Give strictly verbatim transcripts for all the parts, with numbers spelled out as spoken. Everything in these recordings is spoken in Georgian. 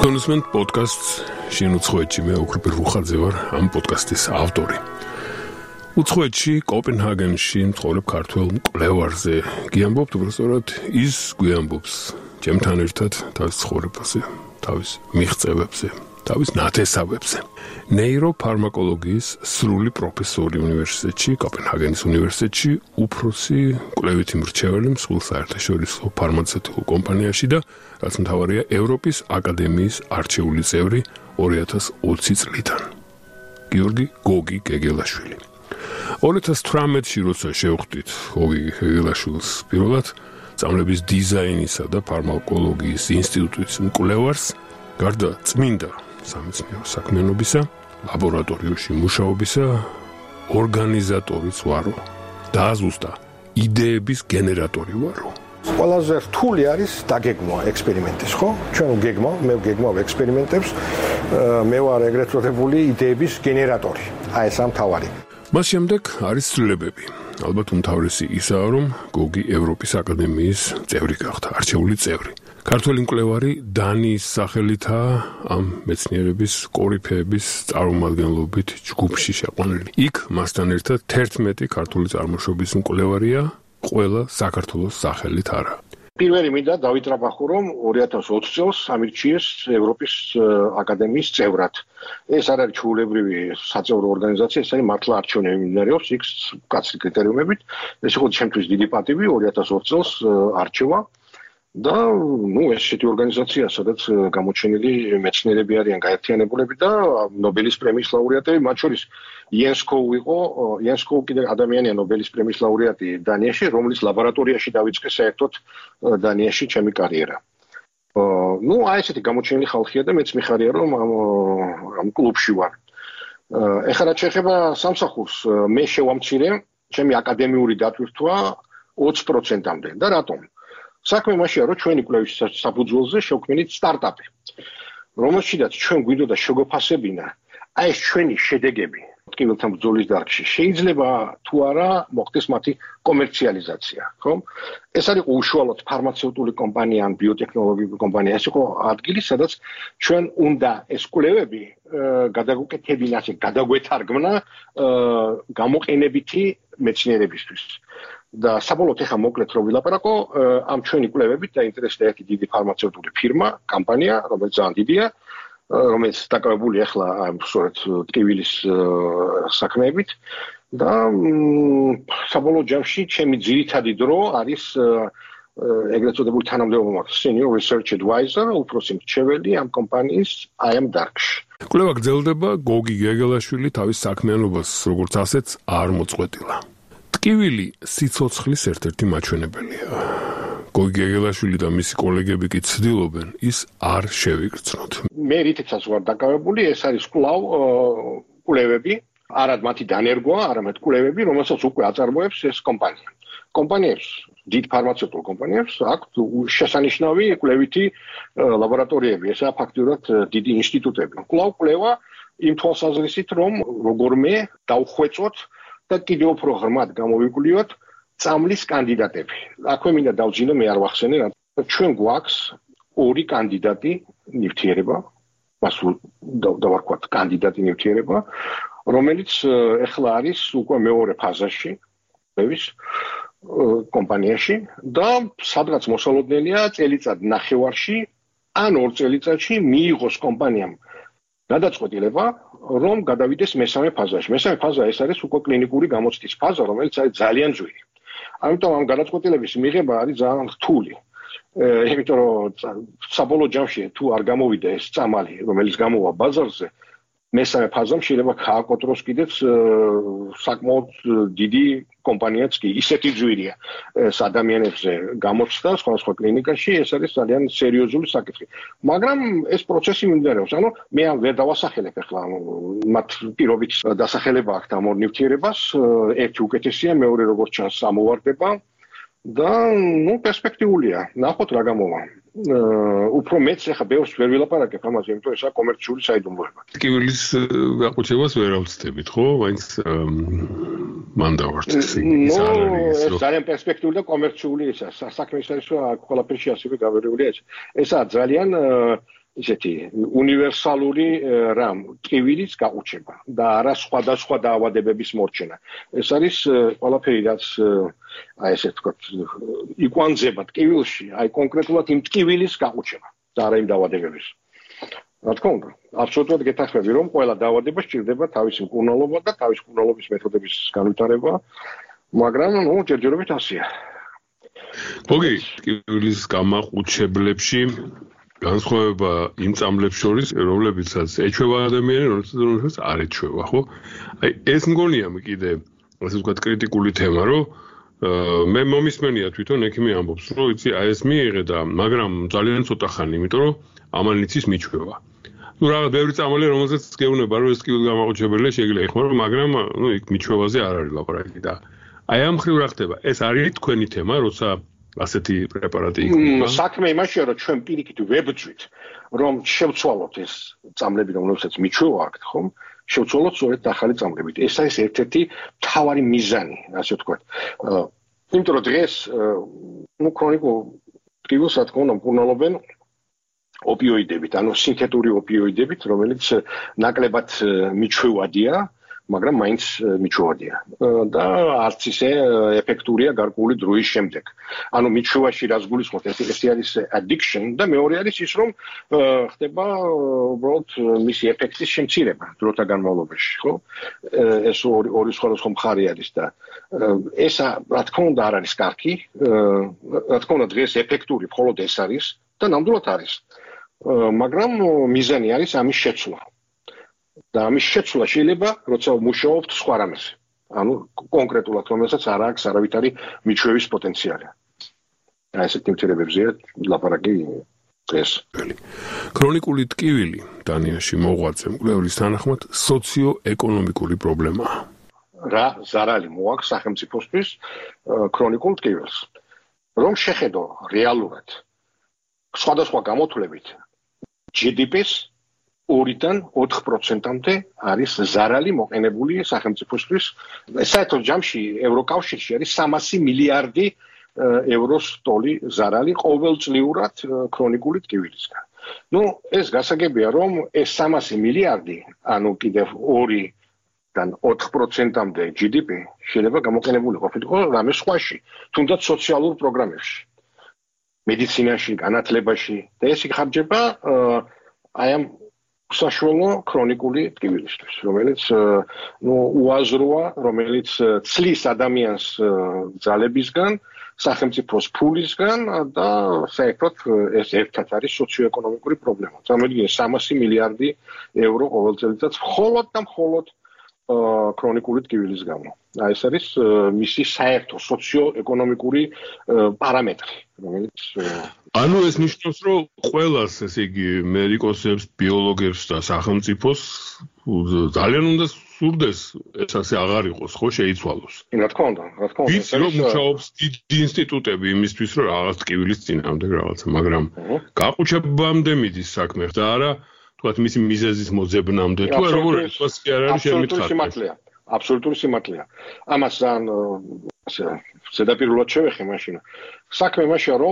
გონსმენ პოდკასტს შინუცხოვეთში მე ოქროპირ რუხაძე ვარ ამ პოდკასტის ავტორი. უცხოეთში კოპენჰაგენში მცხოვრებ ქართველ მკვლევარზე გიამბობთ უბრალოდ ის გვიამბობს ჩემთან ერთად თავის ცხოვრებაზე, თავის მიღწევებზე, თავის ნათესავებზე. ნეიროფარმაკოლოგიის სრული პროფესორი უნივერსიტეტში, კოპენჰაგენის უნივერსიტეტში, უფროსი კვლევითი მრჩეველი მსხვილ საერთაშორისო ფარმაცევტიკულ კომპანიაში და რაც მთავარია ევროპის აკადემიის არჩეული წევრი ორი ათას ოცი წლიდან. გიორგი გოგი გეგელაშვილი. ორი ათას თვრამეტში როცა შევხვდით გოგი გეგელაშვილს პირველად სწავლების დიზაინისა და ფარმაკოლოგიის ინსტიტუტის მკვლევარს, გარდა წმინდა სამეცნიერო საქმიანობისა, ლაბორატორიაში მუშაობისა, ორგანიზატორიც ვარო და ზუსტად იდეების გენერატორი ვარო. ყველაზე რთული არის დაგეგმვა ექსპერიმენტის, ხო? ჩვენ ვგეგმავ, მე ვგეგმავ ექსპერიმენტებს, მე ვარ ეგრეთ წოდებული იდეების გენერატორი. აი ეს ამთავარი. მას შემდეგ არის ცვლილებები. ალბათ უმთავრესი ისაა, რომ გოგი ევროპის აკადემიის წევრი გახდა, არჩეული წევრი. ქართველი მკვლევარი დანიის სახელითაა ამ მეცნიერების კორიფეების წარმომადგენლობით ჯგუფში შეყვანილი. იქ მასთან ერთად თერთმეტი ქართული წარმოშობის მკვლევარია, ყველა საქართველოს სახელით არა. პირველი მინდა დავიტრაბახო, რომ ორი ათას ოცი წელს ამირჩიეს ევროპის აკადემიის წევრად. ეს არ არის ჩვეულებრივი საწევრო ორგანიზაცია, ეს არის მართლა არჩევნები მიმდინარეობს, იქ მკაცრი კრიტერიუმებით. ეს იყო ჩემთვის დიდი პატივი, ორი ათას ოცი წელს არჩევა. და ნუ ეს შეეთი ორგანიზაცია, სადაც გამოჩენილი მეცნიერები არიან გაერთიანებულები და ნობელის პრემიის ლაურეატები, მათ შორის იენს კოუ იყო, იენს კოუ კიდე ადამიანია ნობელის პრემიის ლაურეატი დანიაში, რომლის ლაბორატორიაში დავიწყე საერთოდ დანიაში ჩემი კარიერა. ნუ აი ესეთი გამოჩენილი ხალხია და მეც მიხარია, რომ ამ კლუბში ვარ. ეხლა რაც შეეხება სამსახურს, მე შევამცირე ჩემი აკადემიური დატვირთვა ოცი პროცენტამდე და რატომ? საქმე მაშია, რომ ჩვენი კვლევის საფუძველზე შევქმნით სტარტაპი, რომელშიც ჩვენ გვინდოდა შეგოფასებინა აი ეს ჩვენი შედეგები ტკივილთან ბრძოლის დარგში. შეიძლება თუ არა მოხდეს მათი კომერციალიზაცია, ხო? ეს არის უშუალოდ ფარმაცევტული კომპანია ან ბიოტექნოლოგიური კომპანია. ეს იყო ადგილი, სადაც ჩვენ უნდა ეს კვლევები გადაგუკეთებინა, ასე გადაგვეთარგმნა გამოყენებითი მეცნიერებისთვის. და საბოლოოდ ახლა მოკლედ რომ ვილაპარაკო, ამ ჩვენი კვლევებით დაინტერესდა ერთი დიდი ფარმაცევტული ფირმა, კომპანია, რომელიც ძალიან დიდია, რომელიც დაკავებული ახლა სწორედ ტკივილის საქმეებით და საბოლოო ჯამში ჩემი ძირითადი დრო არის ეგრეთ წოდებული თანამდებობა მაქვს senior research advisor, უფროსი მრჩეველი ამ კომპანიის აი ამ დარგში. კვლევა გრძელდება, გოგი გეგელაშვილი თავის საქმიანობას როგორც ასეც არ მოწყვეტილა. ტკივილი სიცოცხლის ერთ-ერთი მაჩვენებელია. გოგი გეგელაშვილი და მისი კოლეგები კი ცდილობენ ის არ შევიგრძნოთ. მე რითიც ვარ დაკავებული, ეს არის კვლავ კვლევები, არა მათი დანერგვა, არამედ კვლევები, რომელსაც უკვე აწარმოებს ეს კომპანია. კომპანიებს, დიდ ფარმაცევტულ კომპანიებს აქვთ შესანიშნავი კვლევითი ლაბორატორიები, ესაა ფაქტურად დიდი ინსტიტუტები. კვლავ კვლევა იმ თვალსაზრისით, რომ როგორმე დავხვეწოთ და კიდევ უფრო ღრმად გამოვიკვლიოთ წამლის კანდიდატები. აქვე მინდა დავძინო, მე არ ვახსენე, რა ჩვენ გვაქვს ორი კანდიდატი ნივთიერება, მასულ დავარქვათ კანდიდატი ნივთიერება, რომელიც ეხლა არის უკვე მეორე ფაზაში კვლევის კომპანიაში და სადღაც მოსალოდნელია წელიწად ნახევარში ან ორ წელიწადში მიიღოს კომპანიამ გადაწყვეტილება, რომ გადავიდეს მესამე ფაზაში. მესამე ფაზა ეს არის უკვე კლინიკური გამოცდის ფაზა, რომელიც არის ძალიან ძვირი. ამიტომ ამ გადაწყვეტილების მიღება არის ძალიან რთული. იმიტომ რომ საბოლოო ჯამში თუ არ გამოვიდა ეს წამალი, რომელიც გამოვა ბაზარზე, მესამე ფაზამ შეიძლება გააკოტროს კიდეც საკმაოდ დიდი კომპანიაც კი ისეთი ძვირია ეს ადამიანებზე გამოცდა სხვადასხვა კლინიკაში, ეს არის ძალიან სერიოზული საკითხი. მაგრამ ეს პროცესი მიმდინარეობს, ანუ მე ამ ვერ დავასახელებ ახლა მათ პირობით დასახელება აქვს ამ ორ ნივთიერებას, ერთი უკეთესია, მეორე როგორც ჩანს ამოვარდება და ნუ პერსპექტიულია. ნახოთ რა გამოვა. უფრო მეც ახლა ბევრს ვერ ვილაპარაკებ ამაზე, იმიტომ ესაა კომერციული საიდუმლოება. ტკივილის გაყუჩებას ვერ ავწდებით, ხო? მაინც მან დავართ ის არის ძალიან პერსპექტიული და კომერციული ესაა. საქმე ის არის, რომ ყველაფერში ასევე გავერეულია ეს. ესაა ძალიან ისეთი უნივერსალური რამ ტკივილის გაუჩება და არა სხვადასხვა დაავადებების მორჩენა. ეს არის ყველაფერი რაც აი ესე ვთქვათ იკვანძება ტკივილში, აი კონკრეტულად იმ ტკივილის გაუჩება და არა იმ დაავადებების. რა თქმა უნდა, აბსოლუტურად გეთანხმები, რომ ყველა დაავადება სჭირდება თავისი მკურნალობა და თავისი მკურნალობის მეთოდების განვითარება, მაგრამ ნუ ჯერჯერობით ასეა. გოგი, ტკივილის გამაყუჩებლებში განსხვავება იმ წამლებს შორის, რომლებიცაც ეჩვევა ადამიანი, რომლებიც არ ეჩვევა, ხო? აი ეს მგონია კიდე, ასე ვთქვათ, კრიტიკული თემა, რომ მე მომისმენია თვითონ ექიმი ამბობს, რომ იცი, აი ეს მიიღე და მაგრამ ძალიან ცოტა ხანი, იმიტომ რომ ამან იცის მიჩვევა. ნუ რაღაც ბევრი წამალი, რომელზეც გეუბნება, რომ ეს ტკივილის გამაყუჩებელია, შეიძლება ეხმარო, მაგრამ ნუ იქ მიჩვევაზე არ არის ლაპარაკი და აი ამ ხრივ რა ხდება? ეს არის თქვენი თემა, როცა ასეთი პრეპარატი იქნება. საქმე იმაშია, რომ ჩვენ პირიქით ვებძვით, რომ შევცვალოთ ეს წამლები, რომლებსაც მიჩვევა აქვთ, ხომ? შევცვალოთ სწორედ ახალი წამლებით. ეს არის ერთ-ერთი მთავარი მიზანი, ასე ვთქვათ. იმიტომ რომ დღეს ნუ ქრონიკულ ტკივილს რა თქმა უნდა მკურნალობენ ოპიოიდებით, ანუ სინთეტური ოპიოიდებით, რომელიც ნაკლებად მიჩვევადია, მაგრამ მაინც მიჩვევადია და არც ისე ეფექტურია გარკვეული დროის შემდეგ. ანუ მიჩვევაში რაც გულისხმობთ, ეს არის addiction და მეორე არის ის, რომ ხდება უბრალოდ მისი ეფექტის შემცირება დროთა განმავლობაში, ხო? ეს ორი ორი სხვადასხვა მხარე არის და ეს რა თქმა უნდა არ არის კარგი, რა თქმა უნდა დღეს ეფექტური მხოლოდ ეს არის და ნამდვილად არის. მაგრამ მიზანი არის ამის შეცვლა. და ამის შეცვლა შეიძლება, როცა მუშაობთ სხვა რამეზე. ანუ კონკრეტულად, რომელსაც არ აქვს არავითარი მიჩვევის პოტენციალი. აი ესეთ ნივთიერებებზეა ლაპარაკი დღეს. ქრონიკული ტკივილი დანიაში მოღვაწე მკვლევრის თანახმად სოციო-ეკონომიკური პრობლემაა. რა ზარალი მოაქვს სახელმწიფოსთვის ქრონიკულ ტკივილს. რომ შეხედო რეალურად სხვადასხვა გამოთვლებით ჯი დი პი-ს ორიდან ოთხ პროცენტამდე არის ზარალი მოყენებული სახელმწიფოსთვის. საერთოდ ჯამში ევროკავშირში არის სამასი მილიარდი ევროს ტოლი ზარალი ყოველწლიურად ქრონიკული ტკივილისგან. ნუ ეს გასაგებია, რომ ეს სამასი მილიარდი, ანუ კიდევ ორიდან ოთხ პროცენტამდე ჯი დი პი შეიძლება გამოყენებული ყოფილიყო რამე სხვაში, თუნდაც სოციალურ პროგრამებში, მედიცინაში, განათლებაში და ეს იხარჯება აი ამ საშუალო ქრონიკული ტკივილისთვის, რომელიც ნუ უაზროა, რომელიც ცლის ადამიანს ძალებისგან, სახელმწიფოს ფულისგან და საერთოდ ეს ერთად არის სოციო-ეკონომიკური პრობლემა. წარმოიდგინე სამასი მილიარდი ევრო ყოველ წელიწადს მხოლოდ და მხოლოდ ქრონიკული ტკივილის გამო. აი ეს არის მისი საერთო სოციო-ეკონომიკური პარამეტრი, რომელიც ანუ ეს ნიშნავს, რომ ყველას, ესე იგი, მედიკოსებს, ბიოლოგებს და სახელმწიფოს ძალიან უნდა სურდეს ეს ასე აღარ იყოს, ხო, შეიცვალოს. რა თქმა უნდა, რა თქმა უნდა. ვიცი, რომ მუშაობს დიდი ინსტიტუტები იმისთვის, რომ რაღაც ტკივილის წინააღმდეგ რაღაცა, მაგრამ გაყუჩებამდე მიდის საქმე და არა, თქვათ, მისი მიზეზის მოძებნამდე, თუ როგორ ითქვას კი არ არის შემიძლია. აბსოლუტური სიმართლეა. ამას ძალიან ასე ზედაპირულად შევეხე მაშინ. საქმე იმაშია, რომ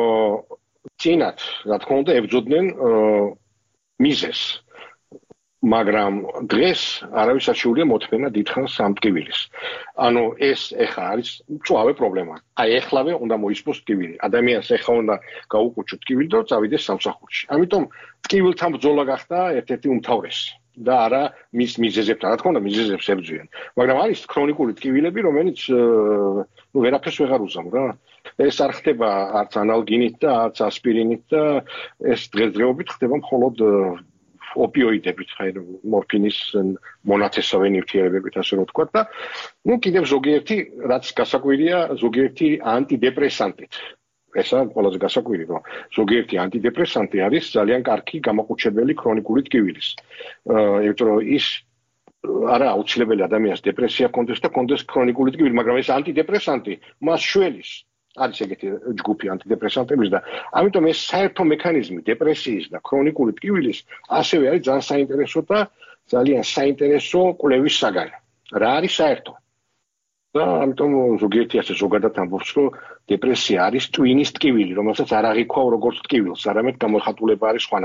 წინათ, რა თქმა უნდა, ებრძოდნენ მიზეზს. მაგრამ დღეს არავის არ შეუძლია მოთმენა დიდხანს ამ ტკივილის. ანუ ეს ეხა არის მწვავე პრობლემა. აი ეხლავე უნდა მოისპოს ტკივილი. ადამიანს ეხა უნდა გაუყუჩო ტკივილი და წავიდეს სამსახურში. ამიტომ ტკივილთან ბრძოლა გახდა ერთ-ერთი უმთავრესი. და არა მის მიზეზებთან, რა თქმა უნდა, მიზეზებს ებრძვიან. მაგრამ არის ქრონიკული ტკივილები, რომელიც ნუ ვერაფერს ვეღარ უზამ რა. ეს არ ხდება არც ანალგინით და არც ასპირინით და ეს დღესდღეობით ხდება მხოლოდ ოპიოიდებით, ხაი მორფინის მონათესავე ნივთიერებებით, ასე რომ ვთქვათ და ნუ კიდევ ზოგიერთი, რაც გასაკვირია, ზოგიერთი ანტიდეპრესანტით. ესა ყველაზე გასაკვირი, რომ ზოგიერთი ანტიდეპრესანტი არის ძალიან კარგი გამაყუჩებელი ქრონიკული ტკივილის. იმიტომ რომ ის არა აუცილებელი ადამიანს დეპრესია ჰქონდეს და ჰქონდეს ქრონიკული ტკივილი, მაგრამ ეს ანტიდეპრესანტი მას შველის. არის ეგეთი ჯგუფი ანტიდეპრესანტების და ამიტომ ეს საერთო მექანიზმი დეპრესიის და ქრონიკული ტკივილის ასევე არის ძალიან საინტერესო და ძალიან საინტერესო კვლევის საგანი. რა არის საერთო? და ამიტომ ზოგიერთი ასე ზოგადად ამბობს, რომ დეპრესია არის ტვინის ტკივილი, რომელსაც არ აღიქვავ როგორც ტკივილს, არამედ გამოხატულება არის სხვანაირი.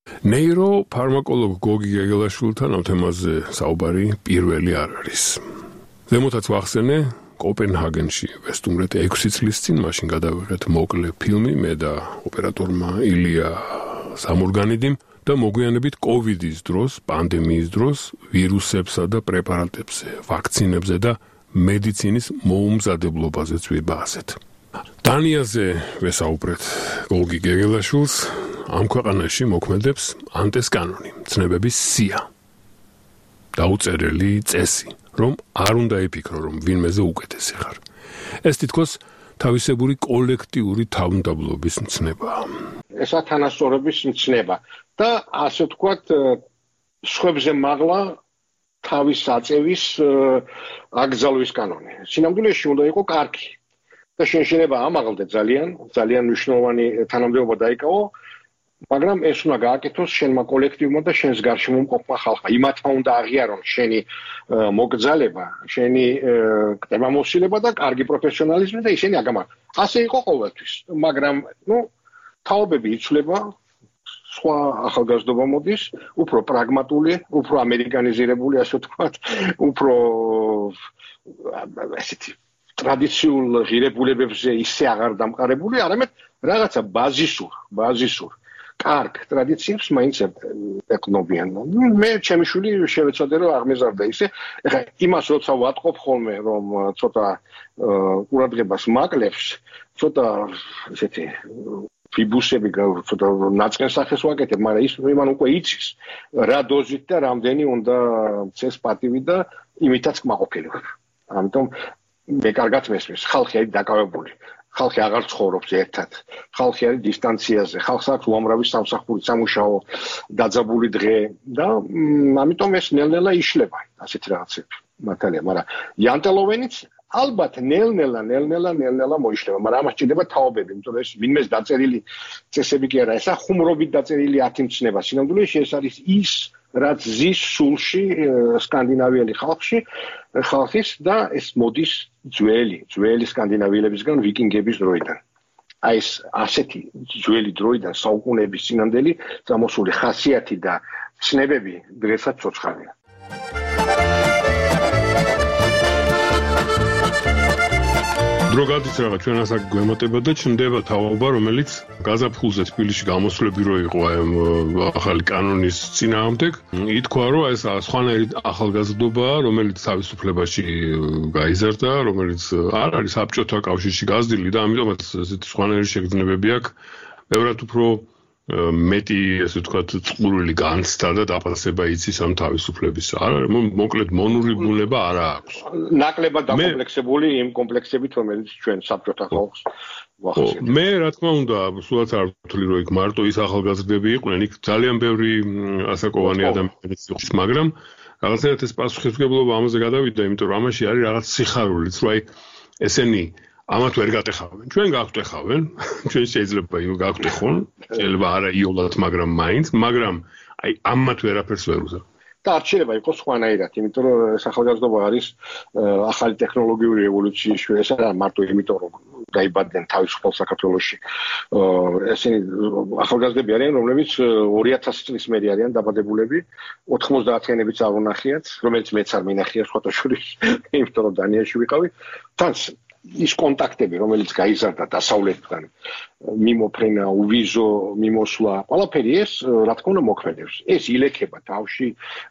ნეიროფარმაკოლოგ გოგი გეგელაშვილთან ამ თემაზე საუბარი პირველი არ არის. ზემოთაც ვახსენე, კოპენჰაგენში ვესტუმრეთ ექვსი წლის წინ, მაშინ გადავიღეთ მოკლე ფილმი მე და ოპერატორმა ილია სამურგანიდიმ და მოგვიანებით კოვიდის დროს, პანდემიის დროს ვირუსებსა და პრეპარატებზე, ვაქცინებზე და მედიცინის მოუმზადებლობაზეც ვიბაასეთ. დანიაზე ვესაუბრეთ გოგი გეგელაშვილს, ამ ქვეყანაში მოქმედებს ანტეს კანონი, ცნებების სია. დაუწერელი წესი, რომ არ უნდა იფიქრო, რომ ვინმეზე უკეთესი ხარ. ეს თითქოს თავისებური კოლექტიური თავმდაბლობის მცნებაა. ეს ათანასწორობის მცნება და ასე ვთქვათ, სხვებზე მაღლა თავის აწევის აკრძალვის კანონი. სინამდვილეში უნდა იყოს კარგი. და შენ შეიძლება ამაღლდე ძალიან, ძალიან მნიშვნელოვანი თანამდებობა დაიკავო, მაგრამ ეს უნდა გააკეთოს შენმა კოლექტივმა და შენს გარშემო მყოფმა ხალხმა. იმათმა უნდა აღიარონ შენი მოგზალება, შენი კდებამოსილება და კარგი პროფესიონალიზმი და ისინი აგამართონ. ასე იყო ყოველთვის, მაგრამ ნუ თაობები იცვლება, სხვა ახალგაზრდობა მოდის, უფრო პრაგმატული, უფრო ამერიკანიზირებული, ასე ვთქვათ, უფრო ესეთი ტრადიციულ ღირებულებებზე ისე აღარ დამყარებული, არამედ რაღაცა ბაზისურ, ბაზისურ კარგ ტრადიციებს მაინც ეკნობიან. მე ჩემი შვილი შევეცადე რომ აღმეზარდა ისე, ეხლა იმას როცა ვატყობ ხოლმე, რომ ცოტა ყურადღებას მაკლებს, ცოტა ესეთი ფიბუსები ცოტა ნაწყენ სახეს ვაკეთებ, მაგრამ ის იმან უკვე იცის რა დოზით და რამდენი უნდა წეს პატივი და იმითაც კმაყოფილი ვარ. ამიტომ მე კარგად მესმის, ხალხი არის დაკავებული. ხალხი აღარ ცხოვრობს ერთად. ხალხი არის დისტანციაზე. ხალხს აქვს უამრავი სამსახური, სამუშაო, დაძაბული დღე და ამიტომ ეს ნელ-ნელა იშლება ასეთი რაღაცები. მართალია, მაგრამ იანტელოვენიც ალბათ ნელ-ნელა, ნელ-ნელა, ნელ-ნელა მოიშლება, მაგრამ ამას ჭირდება თაობები, იმიტომ რომ ეს ვინმეს დაწერილი წესები კი არა, ესა ხუმრობით დაწერილი ათი მცნება. სინამდვილეში ეს არის ის რაც ზის სულში სკანდინავიელი ხალხში ხალხის და ეს მოდის ძველი ძველი სკანდინავიელებისგან ვიკინგების დროიდან. აი ეს ასეთი ძველი დროიდან საუკუნეების წინანდელი წამოსული ხასიათი და ცნებები დღესაც ცოცხალია. დრო გადის რაღაც ჩვენ ასაკ გვემატება და ჩნდება თაობა, რომელიც გაზაფხულზე თბილისში გამოსვლები რო იყო აი ახალი კანონის წინააღმდეგ, ითქვა რომ ეს სხვანაირი ახალგაზრდობა, რომელიც თავისუფლებაში გაიზარდა, რომელიც არ არის საბჭოთა კავშირში გაზრდილი და ამიტომაც ესეთი სხვანაირი შეგრძნებები აქვს, ბევრად უფრო მეტი, ესე ვთქვათ, წყურვილი განცდა და დაფასება იცის ამ თავისუფლების. არა, მოკლედ მონური ბუნება არ აქვს. ნაკლებად დაკომპლექსებული იმ კომპლექსებით, რომელიც ჩვენ საბჭოთა ხალხს ვახსენებთ. მე რა თქმა უნდა, სულაც არ ვთვლი, რომ იქ მარტო ის ახალგაზრდები იყვნენ, იქ ძალიან ბევრი ასაკოვანი ადამიანიც იყო, მაგრამ რაღაცნაირად ეს პასუხისმგებლობა ამაზე გადავიდა, იმიტომ რომ ამაში არის რაღაც სიხარულიც, რომ აი ესენი ამათ ვერ გატეხავენ. ჩვენ გაგვტეხავენ, ჩვენ შეიძლება იმ გაგვტეხონ, შეიძლება არა იოლად, მაგრამ მაინც, მაგრამ აი ამათ ვერაფერს ვერ უზავ. და არ შეიძლება იყოს სხვანაირად, იმიტომ რომ ეს ახალგაზრდობა არის ახალი ტექნოლოგიური რევოლუციის შვილი, ეს არა მარტო იმიტომ რომ დაიბადნენ თავისუფალ საქართველოში. ესენი ახალგაზრდები არიან, რომლებიც ორი ათასი წლის მერე არიან დაბადებულები, ოთხმოცდაათიანებიც არ უნახიათ, რომელიც მეც არ მინახია სხვათა შორის, იმიტომ რომ დანიაში ვიყავი. თან ის კონტაქტები, რომელიც გაიზარდა დასავლეთთან, მიმოფრენა, უვიზო, მიმოსვლა, ყველაფერი ეს, რა თქმა უნდა, მოქმედებს. ეს ილექება თავში.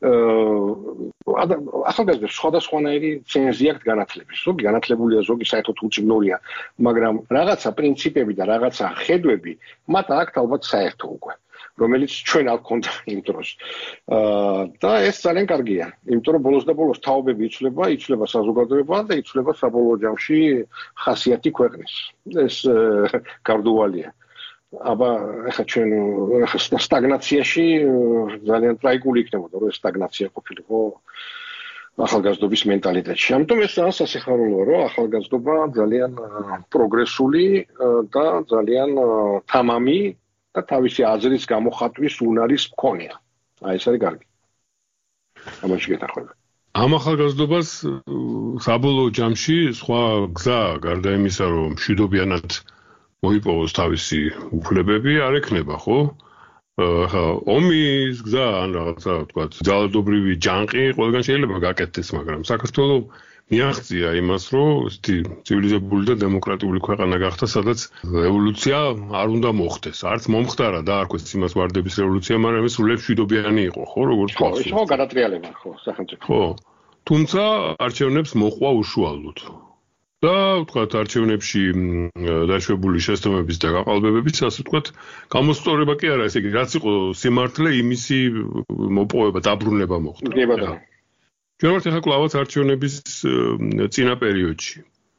ახალგაზრდებს სხვადასხვანაირი ცენზი აქვთ განათლების. ზოგი განათლებულია, ზოგი საერთოდ უწინორია, მაგრამ რაღაცა პრინციპები და რაღაცა ხედვები მათ აქვთ ალბათ საერთო უკვე, რომელიც ჩვენ არ გქონდა იმ დროს. და ეს ძალიან კარგია, იმიტომ რომ ბოლოს და ბოლოს თაობები იცვლება, იცვლება საზოგადოება და იცვლება საბოლოო ჯამში ხასიათი ქვეყნის. ეს გარდუვალია. აბა ახლა ჩვენ სტაგნაციაში ძალიან ტრაიგული იქნებოდა, რომ სტაგნაცია ყოფილიყო ახალგაზრდობის მენტალიტეტში. ამიტომ ეს ძალიან სასიხარულოა, რომ ახალგაზრდობა ძალიან პროგრესული და ძალიან თამამი და თავისი აზრის გამოხატვის უნარის მქონეა. აი ეს არის კარგი. ამაში გეთახმები. ამ ახალგაზრდობას საბოლოო ჯამში სხვა გზა გარდა იმისა, რომ მშვიდობიანად მოიპოვოს თავისი უფლებები, არ ექნება, ხო? ხა ომის გზა ან რაღაცა თქვა ძალადობრივი ჯანყი ყველგან შეიძლება გაკეთდეს, მაგრამ საქართველოს მიაღწია იმას, რომ ისეთი ცივილიზებული და დემოკრატიული ქვეყანა გახდა, სადაც რევოლუცია არ უნდა მოხდეს. არც მომხდარა და არ ქვეს იმას ვარდების რევოლუცია, მაგრამ ეს სულებს შვიდობიანი იყო, ხო, როგორც ხო, ის ხო გადატრიალება, ხო, სახელმწიფო. ხო. თუმცა არჩევნებს მოყვა უშუალოდ. და ვთქვათ, არჩევნებში დაშვებული შეცდომების და გაყალბებების, ასე ვთქვათ, გამოსწორება კი არა, ესე იგი, რაც იყო სიმართლე, იმისი მოპოვება, დაბრუნება მოხდა. დებოდა. ჩვენ ვართ ახლა კლავაც არჩევნების წინა პერიოდში.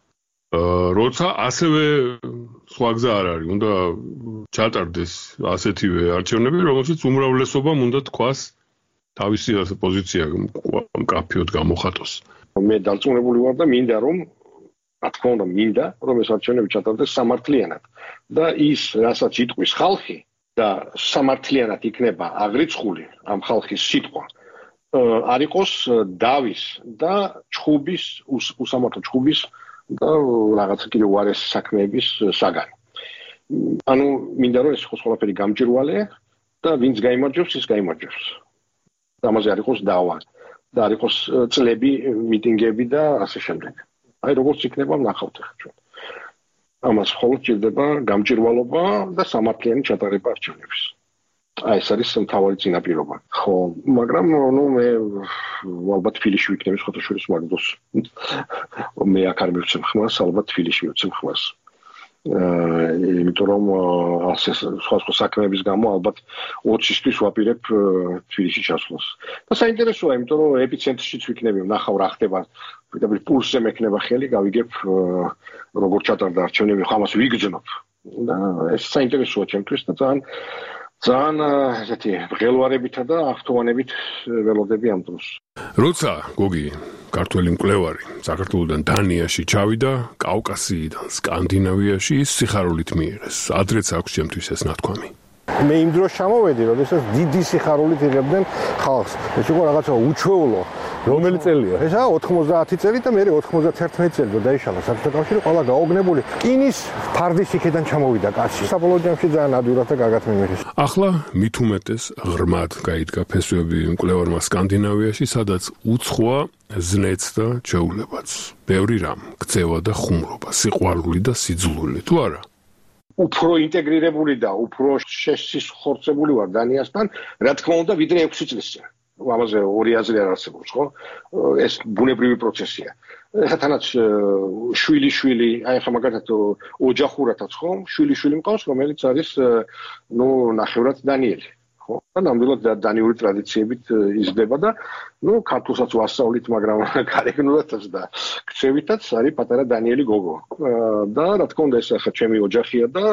როცა ასევე სხვა გზა არ არის, უნდა ჩატარდეს ასეთივე არჩევნები, რომელშიც უმრავლესობამ უნდა თქვას თავისი პოზიცია მკაფიოდ გამოხატოს. მე დარწმუნებული ვარ და მინდა რომ რა თქმა უნდა მინდა რომ ეს არჩევნები ჩატარდეს სამართლიანად და ის რასაც იტყვის ხალხი და სამართლიანად იქნება აღრიცხული ამ ხალხის სიტყვა არ იყოს დავის და ჩხუბის უსამართლო ჩხუბის და რაღაცა კიდევ უარეს საქმეების საგანი. ანუ მინდა რომ ეს იყოს ყველაფერი გამჭვირვალე და ვინც გაიმარჯვებს ის გაიმარჯვებს. ამაზე არ იყოს დავა და არ იყოს წლები მიტინგები და ასე შემდეგ. აი როგორც იქნება ვნახავთ ახლა ჩვენ. ამას მხოლოდ ჭირდება გამჭვირვალობა და სამართლიანი ჩატარება არჩევნების. აი ეს არის მთავარი წინაპირობა. ხო, მაგრამ ნუ მე ალბათ თბილისში ვიქნები სხვათა შორის მაგდოს. მე აქ არ მივცემ ხმას, ალბათ თბილისში მივცემ ხმას. იმიტომ რომ ასე სხვა სხვა საქმეების გამო ალბათ ოცისთვის ვაპირებ თბილისში ჩასვლას. და საინტერესოა, იმიტომ რომ ეპიცენტრშიც ვიქნები, ვნახავ რა ხდება. პირდაპირ პულსზე მექნება ხელი, გავიგებ როგორ ჩატარდა არჩევნები, ამას ვიგრძნობ. და ეს საინტერესოა ჩემთვის და ძალიან ძალიან ესეთი ღელვარებითა და ახტოვანებით ველოდები ამ დროს. როცა გოგი ქართველი მკვლევარი საქართველოსდან დანიაში ჩავიდა, კავკასიიდან სკანდინავიაში სიხარულით მიიღეს. ადრეც აქვს ჩემთვის ეს ნათქვამი. მე იმ დროს ჩამოვედი, როდესაც დიდი სიხარულით იღებდნენ ხალხს. ეს იყო რაღაცა უჩვეულო. რომელი წელია? ესა ოთხმოცდაათი წელი და მე ოთხმოცდაერთი წელი და დაიშალა საბჭოთა კავშირი, ყველა გაოგნებული. კინის ფარდის იქიდან ჩამოვიდა კაცი. საბოლოო ჯამში ძალიან ადვილად და კარგად მიმიღეს. ახლა მით უმეტეს ღრმად გაიდგა ფესვები მკვლევარმა სკანდინავიაში, სადაც უცხოა ზნეც და ჩვეულებაც. ბევრი რამ, ქცევა და ხუმრობა, სიყვარული და სიძულვილი, თუ არა? უფრო ინტეგრირებული და უფრო შესისხორცებული ვარ დანიასთან, რა თქმა უნდა, ვიდრე ექვსი წლის წინ. ამაზე ორი აზრი არ არსებობს, ხო? ეს ბუნებრივი პროცესია. თანაც შვილი შვილი, აი ხა მაგათაც ოჯახურათაც, ხო? შვილი შვილი მყავს, რომელიც არის ნუ ნახევრად დანიელი, ხო? და ნამდვილად დანიური ტრადიციებით იზრდება და ნუ ქართულსაც ვასწავლით, მაგრამ გარეგნულადაც და ქცევითაც არის პატარა დანიელი გოგო. და რა თქმა უნდა, ეს ახლა ჩემი ოჯახია და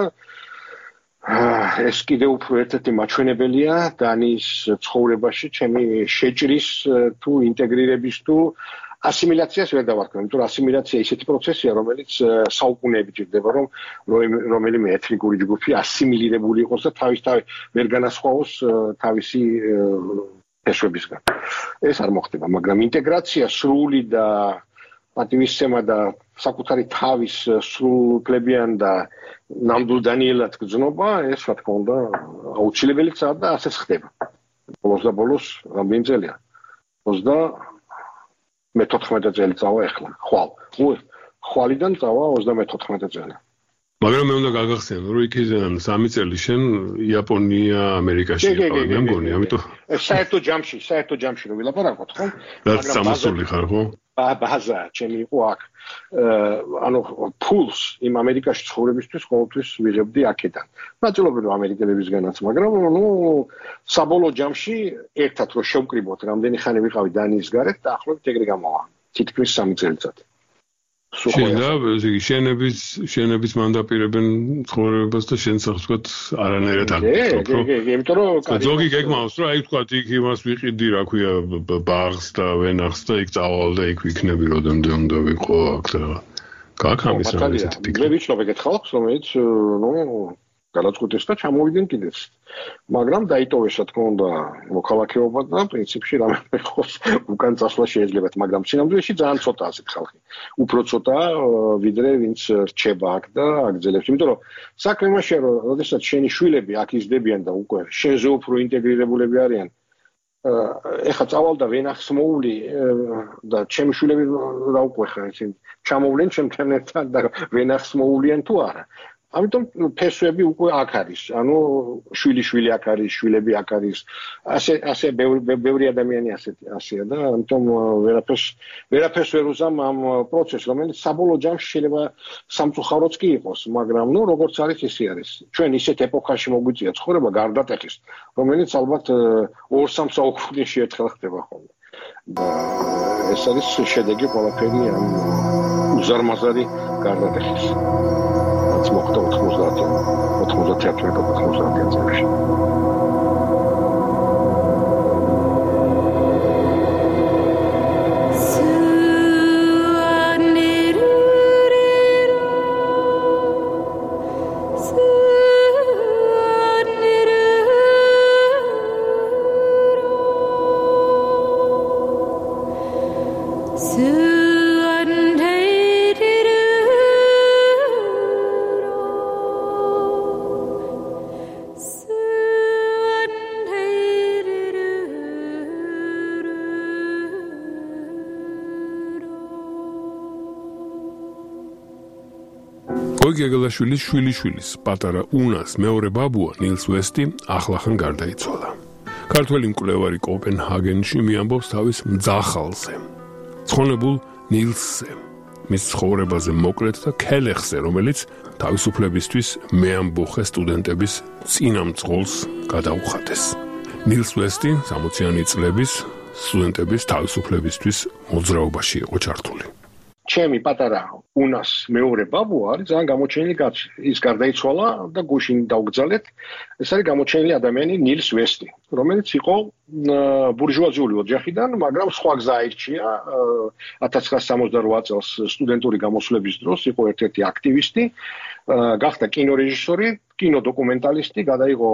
ეს კიდევ უფრო ერთ-ერთი მაჩვენებელია დანიის ცხოვრებაში ჩემი შეჭრის თუ ინტეგრირების თუ ასიმილაციას ვერ დავარქვი, იმიტომ რომ ასიმილაცია ისეთი პროცესია, რომელიც საუკუნეებით ჭირდება, რომ რომელიმე ეთნიკური ჯგუფი ასიმილირებული იყოს და თავისთავად ვერ განასხვაოს თავისი ფესვებისგან. ეს არ მოხდება, მაგრამ ინტეგრაცია სრული და პატივისცემა და საკუთარი თავის სრულუფლებიან და ნამდვილ დანიელად გრძნობა, ეს რა თქმა უნდა აუცილებელიცაა და ასეც ხდება. ბოლოს და ბოლოს რამდენი წელია? ოცდამეთოთხმეტე წელი წავა ახლა. ხვალ. ხვალიდან წავა ოცდამეთოთხმეტე წელი. მაგრამ მე უნდა გაგახსენო, რომ იქიდან სამი წელი შენ იაპონია, ამერიკაში იყავი, მე მგონი, ამიტომ საერთო ჯამში, საერთო ჯამში რომ ვილაპარაკოთ, ხო? რაც სამოსული ხარ, ხო? ბაზა ჩემი იყო აქ. ანუ ფულს იმ ამერიკაში ცხოვრებისთვის ყოველთვის ვიღებდი აქედან. ნაწილობრივ ამერიკელებისგანაც, მაგრამ ნუ საბოლოო ჯამში ერთად რო შევკრიბოთ, რამდენი ხანი ვიყავი დანიის გარეთ და ახლობით ეგრე გამოვა. თითქმის სამი წელიწად. შენდა, ესე შენების შენების მანდაპირებენ ცხოვრებას და შენ სახელმწიფოდ არანაირად არ გიქნობ, რო? კი, კი, იმიტომ რომ ზოგი გეკმავს, რომ აი თქვა იქ იმას ვიყიდი, რა ქვია, ბაღს და ვენახს და იქ წავალ და იქ ვიქნები, როდემდე უნდა ვიყო აქ და გაქვს ამის რა ესეთი ფიქრი. მე ვიცნობ ეგეთ ხალხს, რომელიც ნუ გადაწყვეტეს და ჩამოვიდნენ კიდეც. მაგრამ დაიტოვეს რა თქმა უნდა მოქალაქეობა და პრინციპში რამე ხოს უკან წასვლა შეიძლებათ, მაგრამ სინამდვილეში ძალიან ცოტა ასეთ ხალხი. უფრო ცოტა ვიდრე ვინც რჩება აქ და აგრძელებს, იმიტომ რომ საქმე იმაშია რომ როდესაც შენი შვილები აქ იზრდებიან და უკვე შენზე უფრო ინტეგრირებულები არიან, ეხლა წავალ და ვენახს მოული და ჩემი შვილები რა უკვე ხარ ისინი ჩამოვლენ ჩემთან და ვენახს მოულიან თუ არა. ამიტომ ფესვები უკვე აქ არის. ანუ შვილი-შვილი აქ არის, შვილები აქ არის. ასე ასე ბევრი ადამიანი ასეთი ასეა და ამიტომ ვერაფერს ვერაფერს ვერ უზამ ამ პროცესს, რომელიც საბოლოო ჯამში შეიძლება სამწუხაროც კი იყოს, მაგრამ ნუ როგორც არის ისე არის. ჩვენ ისეთ ეპოქაში მოგვიწია ცხოვრება გარდატეხის, რომელიც ალბათ ორ-სამ საუკუნეში ერთხელ ხდება ხოლმე. და ეს არის შედეგი ყველაფერი ამ უზარმაზარი გარდატეხის. მოხდა ოთხმოცდაათი ოთხმოცდაათი ოთხმოცდაათი წელში. გოგი ეგელაშვილის შვილიშვილის პატარა უნას მეორე ბაბუა ნილს ვესტი ახლახან გარდაიცვალა. ქართველი მკვლევარი კოპენჰაგენში მიამბობს თავის მძახალზე, ცხონებულ ნილსზე, მის ცხოვრებაზე მოკლედ და ქელეხზე, რომელიც თავისუფლებისთვის მეამბოხე სტუდენტების წინამძღოლს გადაუხადეს. ნილს ვესტი სამოციანი წლების სტუდენტების თავისუფლებისთვის მოძრაობაში იყო ჩართული. ჩემი პატარა უნას მეორე ბაბუა არის ძალიან გამოჩენილი კაცი. ის გარდაიცვალა და გუშინ დაუგზავნეთ. ეს არის გამოჩენილი ადამიანი ნილს ვესტი, რომელიც იყო ბურჟუაზიული ოჯახიდან, მაგრამ სხვა გზა აირჩია. ათას ცხრაასი სამოცდარვა წელს სტუდენტური გამოსვლების დროს იყო ერთ-ერთი აქტივისტი, გახდა კინორეჟისორი, კინოდოკუმენტალისტი, გადაიღო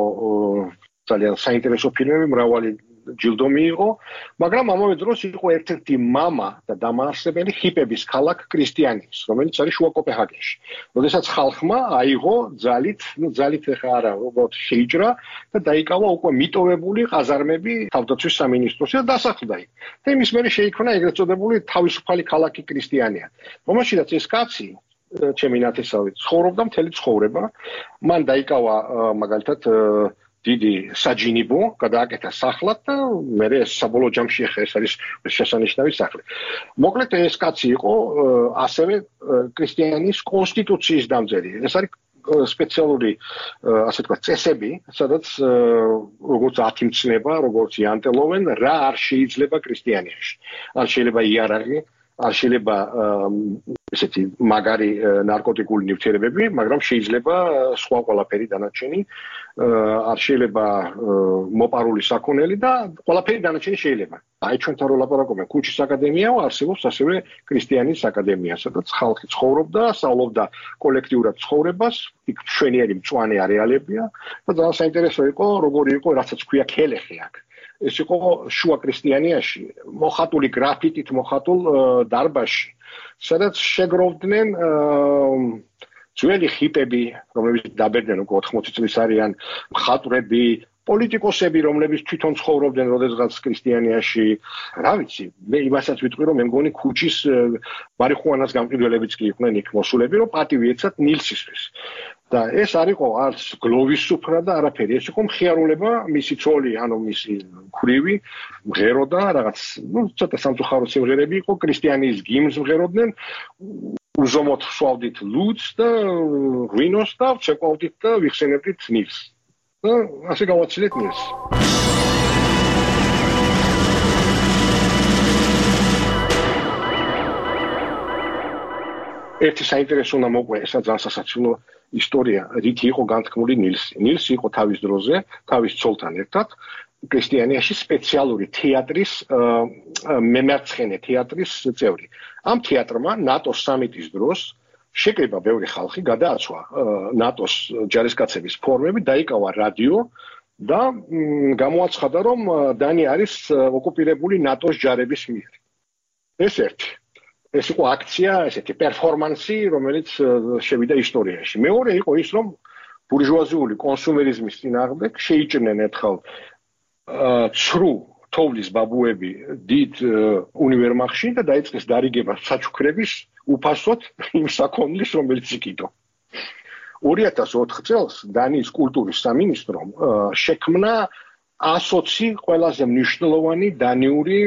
ძალიან საინტერესო ფილმები, მრავალი ჯილდო მიიღო, მაგრამ ამავე დროს იყო ერთ-ერთი მამა და დამაარსებელი ჰიპების ქალაქ კრისტიანის, რომელიც არის შუა კოპენჰაგენში. როდესაც ხალხმა აიღო ძალით, ну ძალით ხა არა, უბრალოდ შეიჭრა და დაიკავა უკვე მიტოვებული ყაზარმები თავდაცვის სამინისტროში და დასახლდა იქ. და იმის მერე შეიქმნა ეგრეთ წოდებული თავისუფალი ქალაქი კრისტიანია. რომელშიც ეს კაცი ჩემი ნათესავი ცხოვრობდა მთელი ცხოვრება, მან დაიკავა მაგალითად დიდი საჯინიბო, გადააკეთა სახლად და მერე ეს საბოლოო ჯამში ახლა ეს არის შესანიშნავი სახლი. მოკლედ ეს კაცი იყო ასევე კრისტიანის კონსტიტუციის დამწერი. ეს არის სპეციალური ასე თქვა წესები, სადაც როგორც ათიმცნება, როგორც იანტელოვენ, რა არ შეიძლება კრისტიანიაში. არ შეიძლება იარაღი, არ შეიძლება ესეთი მაგარი ნარკოტიკული ნივთიერებები, მაგრამ შეიძლება სხვა ყველაფერი დანარჩენი, არ შეიძლება მოპარული საქონელი და ყველაფერი დანარჩენი შეიძლება. აი ჩვენთან რო ლაპარაკობენ, ქუჩის აკადემიაო, არსებობს ასევე კრისტიანის აკადემია, სადაც ხალხი ცხოვრობდა, სწავლობდა კოლექტიურად ცხოვრებას, იქ მშვენიერი მწვანე არეალებია და ძალიან საინტერესო იყო, როგორი იყო, რასაც ქვია ქელეხი აქ. ეს იყო შუა კრისტიანიაში, მოხატული გრაფიტით მოხატულ დარბაზში, სადაც შეგროვდნენ ძველი ჰიპები, რომლებიც დაბედნენ უკვე ოთხმოცი წლის არიან, მხატვრები, პოლიტიკოსები, რომლებიც თვითონ ცხოვრობდნენ როდესღაც კრისტიანიაში. რა ვიცი, მე იმასაც ვიტყვი, რომ მე მგონი ქუჩის მარიხუანას გამყიდველებიც კი იყვნენ იქ მოსულები, რომ პატივი ეცათ ნილსისთვის. და ეს არ იყო არც გლოვის სუფრა და არაფერი, ეს იყო მხიარულება, მისი ცოლი, ანუ მისი ქვრივი მღეროდა, რაღაც, ну, ცოტა სამწუხარო სიმღერები იყო, კრისტიანის გიმნს მღეროდნენ, უზომოდ ვსვავდით ლუდს და ღვინოს და ვცეკვავდით და ვიხსენებდით ნილს. და ასე გავაცილეთ ნილს. ერთი საინტერესო უნდა მოყვე, ესა ძალიან სასაცილო ისტორია, რითი იყო განთქმული ნილსი. ნილსი იყო თავის დროზე, თავის ცოლთან ერთად კრისტიანიაში სპეციალური თეატრის მემარცხენე თეატრის წევრი. ამ თეატრმა ნატოს სამიტის დროს შეკრიბა ბევრი ხალხი, გადააცვა ნატოს ჯარისკაცების ფორმები, დაიკავა რადიო და გამოაცხადა, რომ დანია არის ოკუპირებული ნატოს ჯარების მიერ. ეს ერთი. ეს იყო აქცია, ესეთი პერფორმანსი, რომელიც შევიდა ისტორიაში. მეორე იყო ის, რომ ბურჟუაზიული კონსუმერიზმის წინააღმდეგ შეიჭრნენ ერთხელ ცრუ თოვლის ბაბუები დიდ უნივერმაღში და დაიწყეს დარიგება საჩუქრების უფასოდ იმ საქონლის, რომელიც იკიდო. ორი ათას ოთხ წელს დანიის კულტურის სამინისტრომ შექმნა ასოცი ყველაზე მნიშვნელოვანი დანიური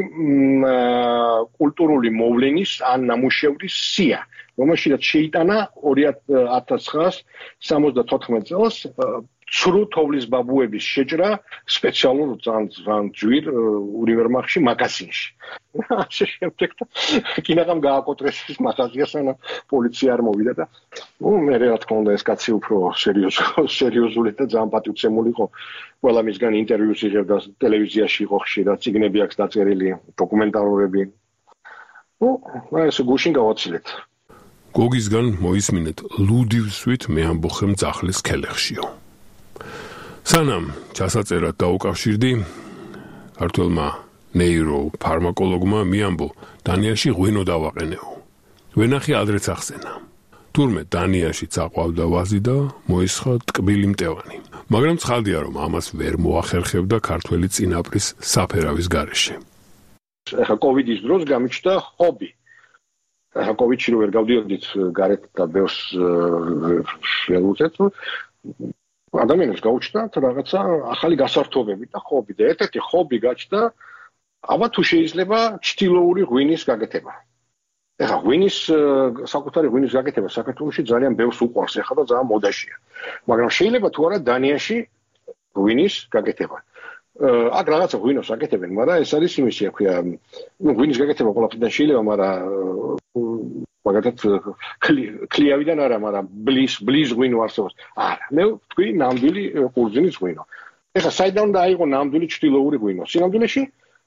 კულტურული მოვლენის ან ნამუშევრის სია, რომელშიც შეიტანა ორი ათას ცხრაას სამოცდათოთხმეტ წელს ცრუ თოვლის ბაბუების შეჭრა სპეციალურ ძალიან ძვირ უნივერმაღში მაგაზინში. ასე შემდეგ კინაღამ გააკოტრეს ის მაგაზია, სანამ პოლიცია არ მოვიდა და ნუ მე რა თქმა უნდა ეს კაცი უფრო სერიოზული და ძალიან პატივცემული იყო. ყველა მისგან ინტერვიუს იღებდა ტელევიზიაში, იყო ხშირად წიგნები აქვს დაწერილი, დოკუმენტალურები. ნუ ეს გუშინ გავაცილეთ. გოგისგან მოისმინეთ ლუდივსვით მე ამბოხე მძახლის ქელეხშიო. სანამ ჩასაწერად დაუკავშირდი, ქართველმა ნეირო ფარმაკოლოგმა მიამბო, დანიაში ღვინო დავაყენეო. ვენახი ადრეც ახსენა. თურმე დანიაში წაყვავდა ვაზი და მოისხა ტკბილი მტევანი. მაგრამ ცხადია, რომ ამას ვერ მოახერხებდა ქართველი წინაპრის საფერავის გარეშე. ახლა კოვიდის დროს გამიჩნდა ჰობი. ახლა კოვიდში რო ვერ გავდიოდით გარეთ და ბევრს ვერ უწევთ, ადამიანებს გაუჩნდათ რაღაცა ახალი გასართობები და ჰობი და ერთ-ერთი ჰობი გაჩნდა, აბა თუ შეიძლება ჩtildeური ღვინის გაკეთება. ეხლა ღვინის საკუთარი ღვინის გაკეთება საქართველოში ძალიან ბევრს უყვარს ეხლა და ძალიან მოდაშია. მაგრამ შეიძლება თუ არა დანიაში ღვინის გაკეთება. აქ რაღაცა ღვინოს აკეთებენ, მაგრამ ეს არის იმისი, აქვია, ნუ ღვინის გაკეთება ყველაფერთან შეიძლება, მაგრამ მაგათაც ქლიავიდან არა, მაგრამ ბლის ბლის ღვინო არსებობს. არა, მე ვთქვი ნამდვილი ყურძნის ღვინო. ეხლა საიდან უნდა აიღო ნამდვილი ჩtildeური ღვინო? სინამდვილეში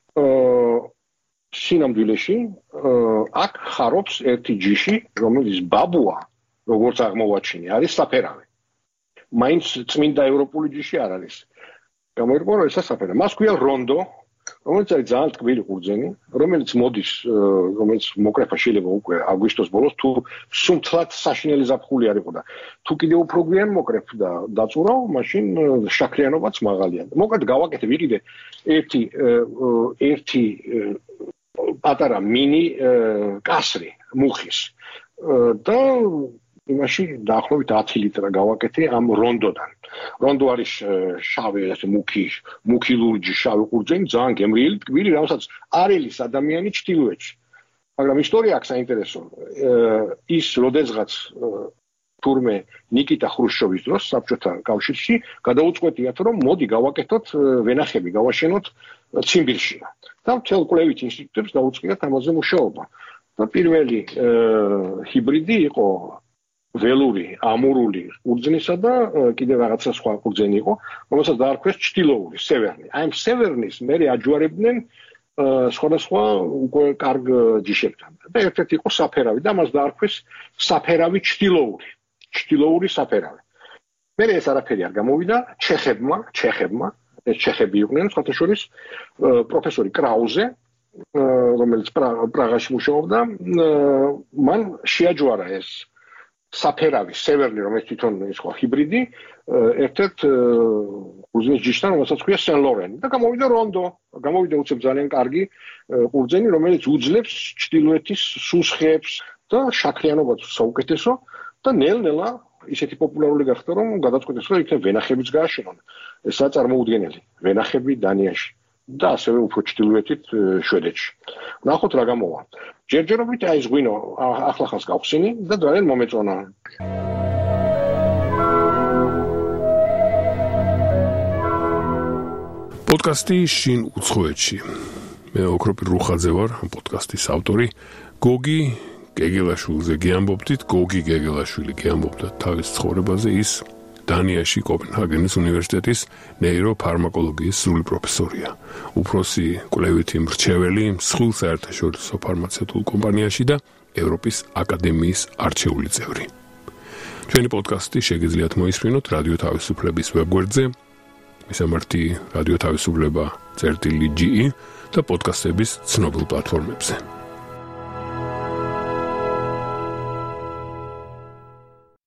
სინამდვილეში აქ ხარობს ერთი ჯიში, რომელიც ბაბუა, როგორც აღმოვაჩინე, არის საფერავი. მაინც წმინდა ევროპული ჯიში არ არის. გამოირკვა, რომ ეს საფერავი. მას ქვია რონდო, რომელიც არის ძალიან ტკბილი ყურძენი, რომელიც მოდის, რომელიც მოკრეფა შეიძლება უკვე აგვისტოს ბოლოს, თუ სუმთლად საშინელი ზაფხული არ იყო და თუ კიდევ უფრო გვიან მოკრეფ და დაწურავ, მაშინ შაქრიანობაც მაღალია. მოკლედ გავაკეთე ვიყიდე ერთი ერთი პატარა მინი კასრი მუხის და იმაში დაახლოებით ათი ლიტრა გავაკეთე ამ რონდოდან. რონდო არის შავი, ასე მუქი, მუქი ლურჯი შავი ყურძენი, ძალიან გემრიელი, ტკბილი, რომელსაც არ ელის ადამიანი ჩtildeებში. მაგრამ ისტორია აქვს საინტერესო. ის როდესღაც თურმე ნიკიტა ხრუშჩოვის დროს საბჭოთა კავშირში გადაუწყვეტიათ, რომ მოდი გავაკეთოთ ვენახები, გავაშენოთ ციმბირში. და მთელ კვლევით ინსტიტუტებს დაუწყიათ ამაზე მუშაობა. და პირველი ჰიბრიდი იყო ველური, ამურული ყურძნისა და კიდევ რაღაცა სხვა ყურძენი იყო, რომელსაც დაარქვეს ჩtildeური, სევერნი. აი ამ სევერნის მერე აჯვარებდნენ სხვადასხვა უკვე კარგ ჯიშებთან. და ერთ-ერთი იყო საფერავი და მას დაარქვეს საფერავი ჩtildeური, ჩtildeური საფერავი. მერე ეს არაფერი არ გამოვიდა ჩეხებმა, ჩეხებმა, ეს ჩეხები იყვნენ, სხვათა შორის პროფესორი კრაუზე, რომელიც პრაღაში მუშაობდა, მან შეაჯვარა ეს საფერავი, სევერნი, რომელიც თვითონ ის ხო ჰიბრიდი, ერთ-ერთ ყურძნის ჯიშთან, რომელსაც ქვია სენ ლორენი და გამოვიდა რონდო, გამოვიდა უცებ ძალიან კარგი ყურძენი, რომელიც უძლებს ჩtildeეთის სუსხეებს და შაქრიანობაც საუკეთესო და ნელ-ნელა ისეთი პოპულარული გახდა, რომ გადაწყვეტეს, რომ იქნებ ვენახებიც გააშენონ. ესაა წარმოუდგენელი, ვენახები დანიაში და ასევე უფრო ჩtildeეთით შვედეთში. ნახოთ რა გამოვა. ჯერჯერობით აი ეს ღვინო ახლახანს გავხსენი და ძალიან მომეწონა. პოდკასტი შინ უცხოეთში. მე ოქროპირ რუხაძე ვარ, პოდკასტის ავტორი. გოგი გეგელაშვილზე გიამბობდით, გოგი გეგელაშვილი გიამბობდა თავის ცხოვრებაზე, ის დანიაში კოპენჰაგენის უნივერსიტეტის ნეიროფარმაკოლოგიის სრული პროფესორია. უფროსი კვლევითი მრჩეველი მსხვილ საერთაშორისო ფარმაცევტულ კომპანიაში და ევროპის აკადემიის არჩეული წევრი. ჩვენი პოდკასტი შეგიძლიათ მოისმინოთ რადიო თავისუფლების ვებგვერდზე, მისამართი რადიო თავისუფლება წერტილი ჯი ი და პოდკასტების ცნობილ პლატფორმებზე.